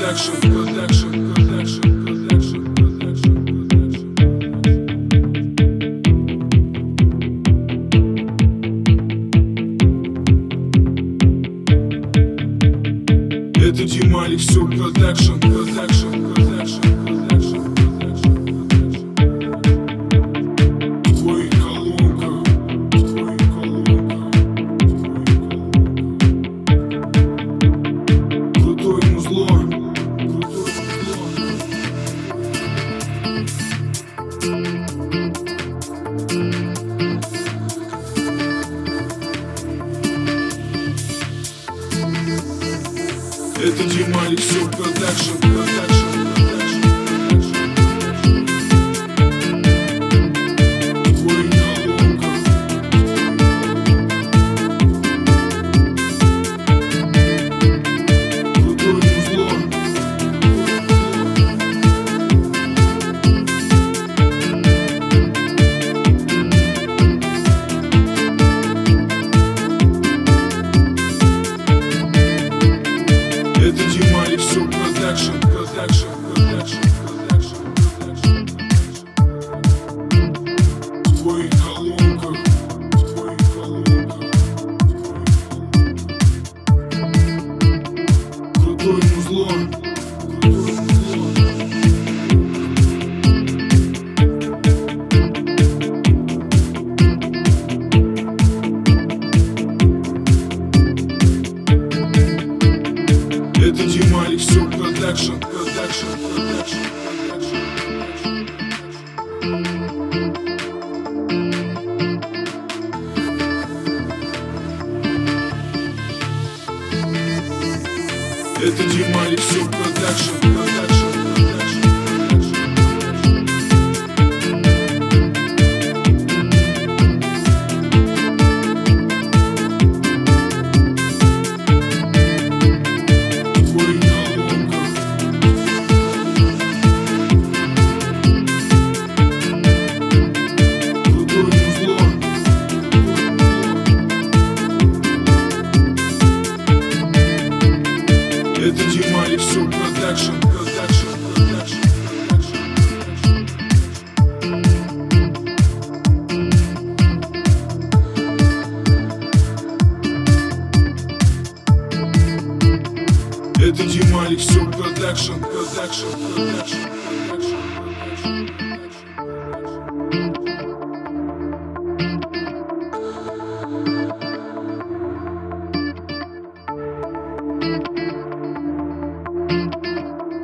Это Димали, все продакшн. Твои колонка. Крутой музло. Это Димали, все продакшн. Твои колонка. Крутой музло. Это Димали, все продакшн. Твои колонка. Крутой музло. Это Димали, все продакшн. Это Димали, все продакшн. Это Димали, все продакшн. Это Димали, все продакшн.